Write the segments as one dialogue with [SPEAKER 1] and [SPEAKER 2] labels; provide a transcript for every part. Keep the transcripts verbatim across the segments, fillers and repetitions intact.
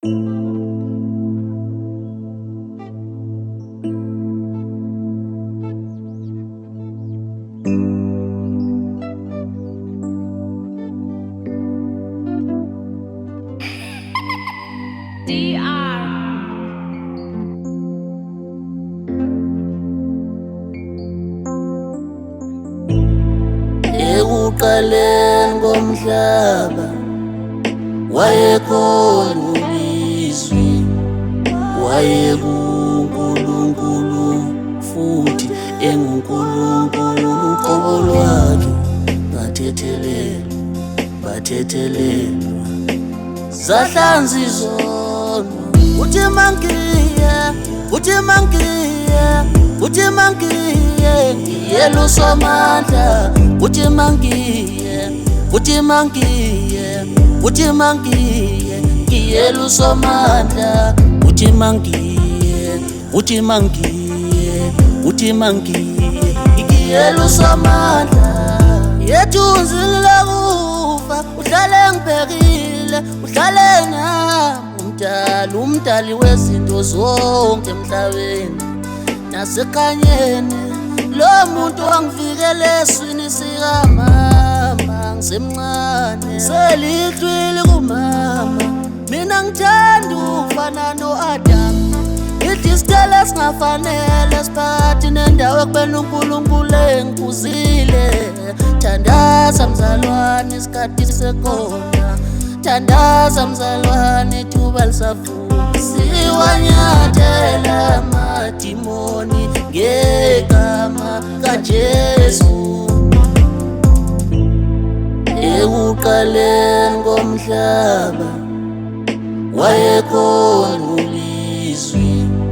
[SPEAKER 1] D R
[SPEAKER 2] Ekuqaleni komhlaba wayekhona uLizwi, wayekuNkulunkulu futhi enguNkulunkulu. Uqobo lwakhe bathethelelwa, bathethelelwa zahlanza izono. Uthi mangiye, uthi mangiye, uthi mangiye ngiyela uSomandla. Uthi mangiye, uthi mangiye, uthi mangiye ngiyela uSomandla. Uthi mangiye, uthi mangiye, uthi mangiye ngiyela uSomandla. Yethu unzile kufa, uhlale ngibhekile, uhlale nami. Umdali, umdali wezinto zonke emhlabeni nasekhanyeni. Lo muntu wangivikela eswini sikamama ngisemncane, selihlwile kumama. Mina ngithanda ukufana no-Adamu, ngithi isithelo esingafanele siphakathi nendawo ekubeni uNkulunkulu engiphuzile. Thandaza mzalwane, isikhathi sisekhona. Thandaza mzalwane, ithuba lisavuma. Siwanyathela amadimoni ngegama kaJesu. Ekuqaleni komhlaba wayekhona uLizwi,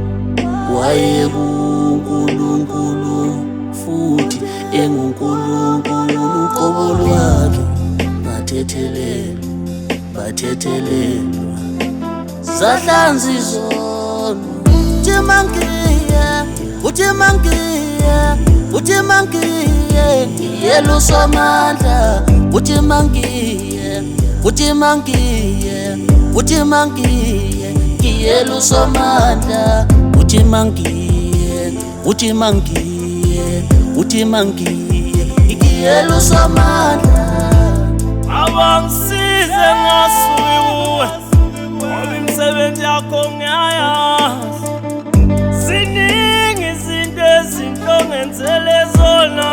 [SPEAKER 2] wayekuNkulunkulu futhi enguNkulunkulu. Uqobo lwakhe bathethelelwa, bathethelelwa zahlanza izono. Uthi mangiye, uthi mangiye, uthi mangiye ngiyela uSomandla. Uthi mangiye, uthi mangiye, uthi mangiye ngiyela uSomandla. Uthi mangiye, uthi mangiye, uthi mangiye ngiyela uSomandla.
[SPEAKER 3] Abangisize ngasuki kuwe, ngoba imisebenzi yakho ngiyayazi. Ziningi izinto ezinhle ongenzele zona.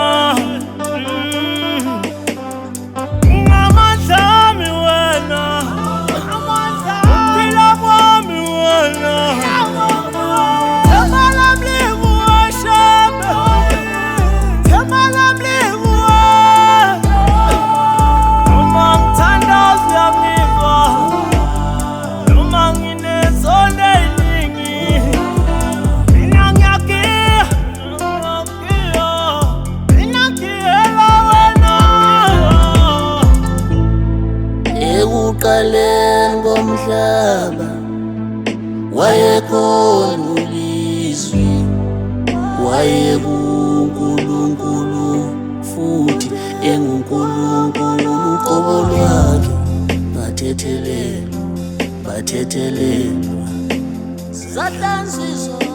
[SPEAKER 3] Ngamandla ami wena, ukuphila kwami wena. Themba lami likuwe Shembe, themba lami likuwe. Noma ngithandaza uyangizwa, noma nginezonto eziningi. Mina ngiyagiya, ngiyagiya, mina ngiyela wena.
[SPEAKER 2] Ekuqaleni komhlaba wayekhona uLizwi, wayekuNkulunkulu futhi enguNkulunkulu. Uqobo lwakhe bathethelelwa, bathethelelwa zahlanza izono.